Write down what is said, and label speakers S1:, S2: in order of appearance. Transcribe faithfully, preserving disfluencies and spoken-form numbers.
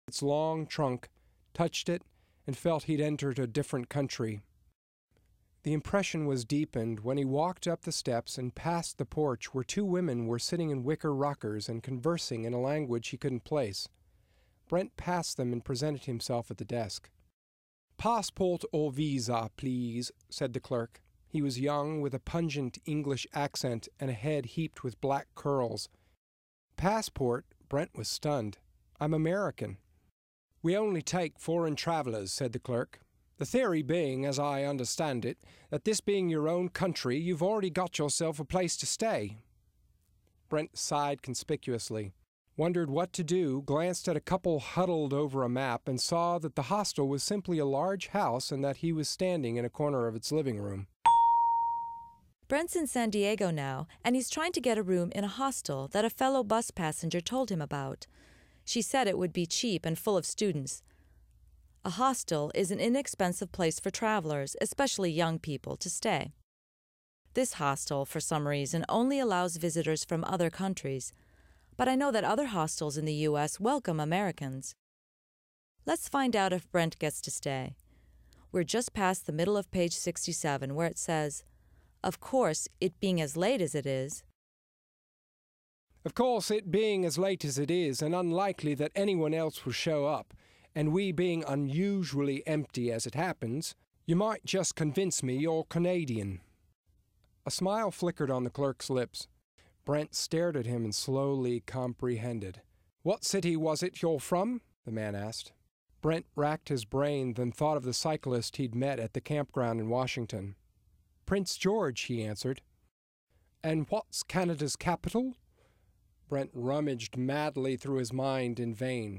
S1: its long trunk, touched it, and felt he'd entered a different country. The impression was deepened when he walked up the steps and past the porch where two women were sitting in wicker rockers and conversing in a language he couldn't place. Brent passed them and presented himself at the desk. "Passport or visa, please," said the clerk. He was young, with a pungent English accent and a head heaped with black curls. "Passport?" Brent was stunned. "I'm American." "We only take foreign travelers," said the clerk. "The theory being, as I understand it, that this being your own country, you've already got yourself a place to stay." Brent sighed conspicuously, wondered what to do, glanced at a couple huddled over a map, and saw that the hostel was simply a large house and that he was standing in a corner of its living room.
S2: Brent's in San Diego now, and he's trying to get a room in a hostel that a fellow bus passenger told him about. She said it would be cheap and full of students. A hostel is an inexpensive place for travelers, especially young people, to stay. This hostel, for some reason, only allows visitors from other countries, but I know that other hostels in the U S welcome Americans. Let's find out if Brent gets to stay. We're just past the middle of page sixty-seven, where it says, "Of course, it being as late as it is."
S1: "Of course, it being as late as it is, and unlikely that anyone else will show up, and we being unusually empty as it happens, you might just convince me you're Canadian." A smile flickered on the clerk's lips. Brent stared at him and slowly comprehended. "What city was it you're from?" the man asked. Brent racked his brain, then thought of the cyclist he'd met at the campground in Washington. "Prince George," he answered. "And what's Canada's capital?" Brent rummaged madly through his mind in vain.